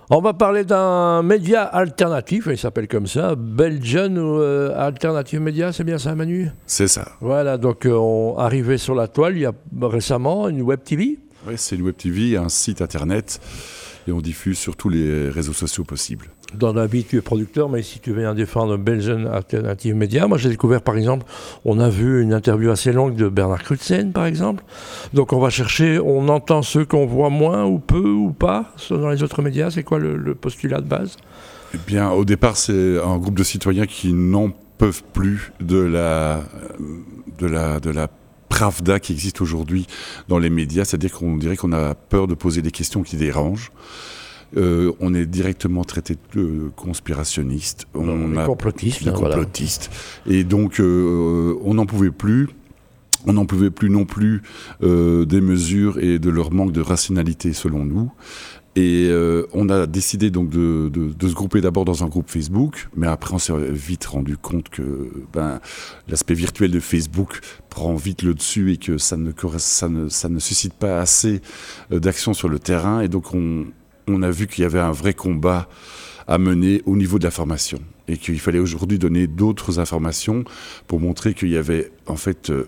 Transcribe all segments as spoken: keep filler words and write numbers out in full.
On va parler d'un média alternatif, il s'appelle comme ça, Belgian euh, Alternative Media, c'est bien ça Manu ? C'est ça. Voilà, donc euh, on arrivé sur la toile il y a récemment une web T V ? Oui, c'est une web T V, un site internet, et on diffuse sur tous les réseaux sociaux possibles. Dans la vie, tu es producteur, mais si tu viens défendre Belgian Alternative Media, moi j'ai découvert par exemple, on a vu une interview assez longue de Bernard Crutzen par exemple. Donc on va chercher, on entend ceux qu'on voit moins ou peu ou pas dans les autres médias. C'est quoi le, le postulat de base ? Eh bien, au départ, c'est un groupe de citoyens qui n'en peuvent plus de la, de la, de la pravda qui existe aujourd'hui dans les médias. C'est-à-dire qu'on dirait qu'on a peur de poser des questions qui dérangent. Euh, on est directement traité de conspirationniste, on a complotiste, de complotiste, voilà. Et donc euh, on n'en pouvait plus. On n'en pouvait plus non plus euh, des mesures et de leur manque de rationalité selon nous. Et euh, on a décidé donc de, de, de se grouper d'abord dans un groupe Facebook, mais après on s'est vite rendu compte que ben, l'aspect virtuel de Facebook prend vite le dessus et que ça ne, ça ne, ça ne suscite pas assez d'action sur le terrain. Et donc on on a vu qu'il y avait un vrai combat à mener au niveau de la formation et qu'il fallait aujourd'hui donner d'autres informations pour montrer qu'il y avait en fait euh,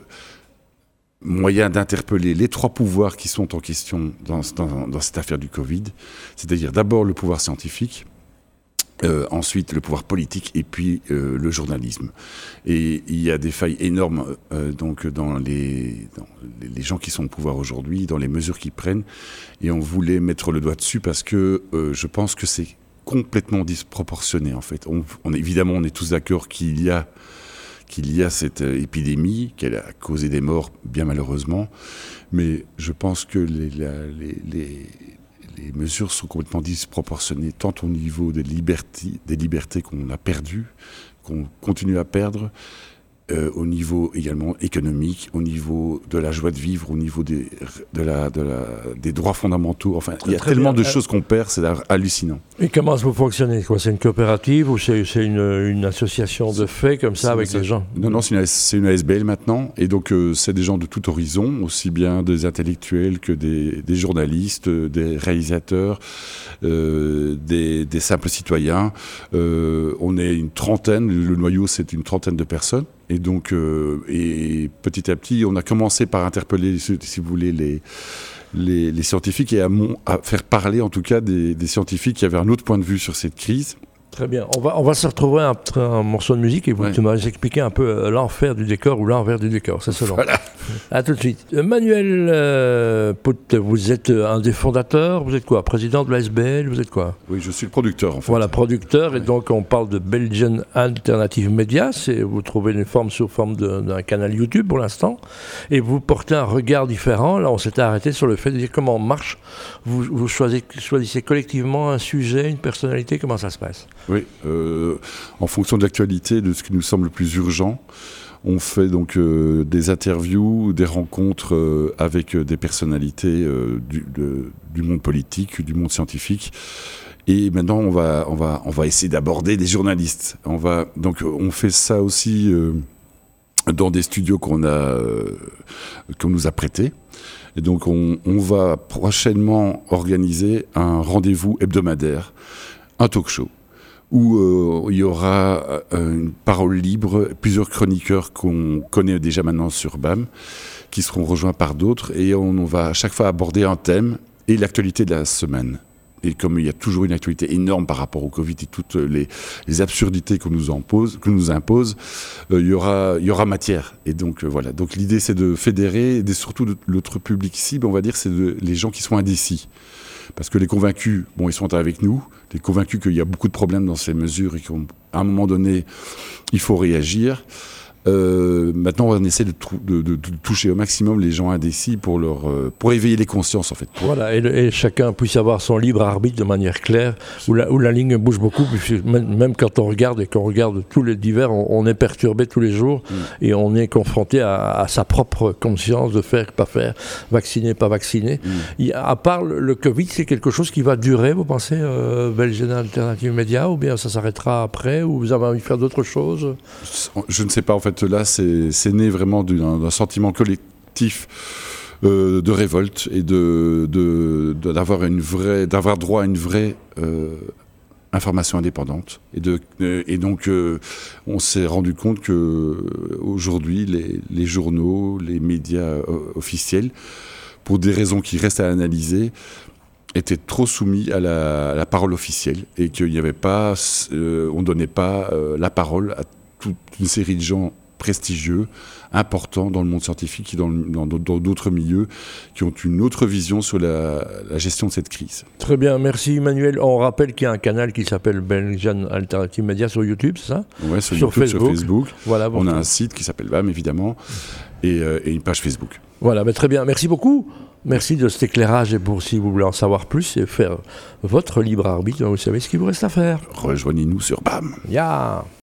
moyen d'interpeller les trois pouvoirs qui sont en question dans, dans, dans cette affaire du Covid, c'est-à-dire d'abord le pouvoir scientifique, Euh, ensuite le pouvoir politique et puis euh, le journalisme. Et il y a des failles énormes euh, donc dans, les, dans les gens qui sont au pouvoir aujourd'hui, dans les mesures qu'ils prennent, et on voulait mettre le doigt dessus parce que euh, je pense que c'est complètement disproportionné en fait. On, on, évidemment on est tous d'accord qu'il y a qu'il y a cette euh, épidémie, qu'elle a causé des morts bien malheureusement, mais je pense que les, la, les, les Les mesures sont complètement disproportionnées, tant au niveau des libertés, des libertés qu'on a perdues, qu'on continue à perdre, euh, au niveau également économique, au niveau de la joie de vivre, au niveau des, de la, de la, des droits fondamentaux. Enfin, il y a tellement bien. de choses qu'on perd, c'est hallucinant. Et comment vous fonctionnez quoi ? C'est une coopérative ou c'est, c'est une, une association de faits comme ça c'est, avec c'est, des gens ? Non, non, c'est une, c'est une A S B L maintenant. Et donc, euh, c'est des gens de tout horizon, aussi bien des intellectuels que des, des journalistes, des réalisateurs, euh, des, des simples citoyens. Euh, on est une trentaine, le noyau, c'est une trentaine de personnes. Et donc, euh, et petit à petit, on a commencé par interpeller, si vous voulez, les, les, les scientifiques et à, mon, à faire parler, en tout cas, des, des scientifiques qui avaient un autre point de vue sur cette crise. Très bien. On va, on va se retrouver un, un morceau de musique et vous ouais. m'avez expliqué un peu l'enfer du décor ou l'envers du décor. C'est selon. Voilà. À tout de suite. Manuel euh, Pout, vous êtes un des fondateurs. Vous êtes quoi ? Président de l'A S B L ? Vous êtes quoi ? Oui, je suis le producteur en fait. Voilà, producteur. Ouais. Et donc on parle de Belgian Alternative Media. C'est, vous trouvez une forme sous forme de, d'un canal YouTube pour l'instant. Et vous portez un regard différent. Là, on s'était arrêté sur le fait de dire comment on marche. Vous, vous choisissez, choisissez collectivement un sujet, une personnalité. Comment ça se passe ? Oui, euh, en fonction de l'actualité, de ce qui nous semble le plus urgent, on fait donc euh, des interviews, des rencontres euh, avec euh, des personnalités euh, du, de, du monde politique, du monde scientifique. Et maintenant, on va, on va, on va essayer d'aborder des journalistes. On va, donc, on fait ça aussi euh, dans des studios qu'on a, euh, qu'on nous a prêtés. Et donc, on, on va prochainement organiser un rendez-vous hebdomadaire, un talk show, où euh, il y aura euh, une parole libre, plusieurs chroniqueurs qu'on connaît déjà maintenant sur B A M, qui seront rejoints par d'autres, et on, on va à chaque fois aborder un thème et l'actualité de la semaine. Et comme il y a toujours une actualité énorme par rapport au Covid et toutes les, les absurdités qu'on nous impose, qu'on nous impose, euh, il y aura, il y aura matière. Et donc euh, voilà. Donc l'idée c'est de fédérer, et surtout de, notre public cible, on va dire, c'est de, les gens qui sont indécis. Parce que les convaincus, bon, ils sont avec nous, les convaincus qu'il y a beaucoup de problèmes dans ces mesures et qu'à un moment donné, il faut réagir. Euh, maintenant, on essaie de, de, de, de toucher au maximum les gens indécis pour, leur, euh, pour éveiller les consciences, en fait. Voilà, et, le, et chacun puisse avoir son libre arbitre de manière claire, où la, où la ligne bouge beaucoup, puisque même, même quand on regarde et qu'on regarde tous les divers, on, on est perturbé tous les jours, mmh. et on est confronté à, à sa propre conscience de faire, pas faire, vacciner, pas vacciner. Mmh. Il, à part le, le Covid, c'est quelque chose qui va durer, vous pensez, euh, Belgian Alternative Media, ou bien ça s'arrêtera après, ou vous avez envie de faire d'autres choses ? Je ne sais pas, en fait. Là, c'est, c'est né vraiment d'un, d'un sentiment collectif euh, de révolte et de, de, de, d'avoir, une vraie, d'avoir droit à une vraie euh, information indépendante. Et, de, euh, et donc, euh, on s'est rendu compte qu'aujourd'hui, les, les journaux, les médias euh, officiels, pour des raisons qui restent à analyser, étaient trop soumis à la, à la parole officielle et qu'il n'y avait pas, euh, on ne donnait pas euh, la parole à toute une série de gens prestigieux, importants dans le monde scientifique et dans, le, dans, dans d'autres milieux qui ont une autre vision sur la, la gestion de cette crise. Très bien, merci Emmanuel. On rappelle qu'il y a un canal qui s'appelle Belgian Alternative Media sur YouTube, c'est ça ? Oui, sur, sur YouTube, Facebook. sur Facebook. Voilà, on a un site qui s'appelle B A M, évidemment, et, euh, et une page Facebook. Voilà, mais très bien. Merci beaucoup. Merci de cet éclairage et pour si vous voulez en savoir plus et faire votre libre arbitre, vous savez ce qu'il vous reste à faire. Rejoignez-nous sur B A M. Yeah.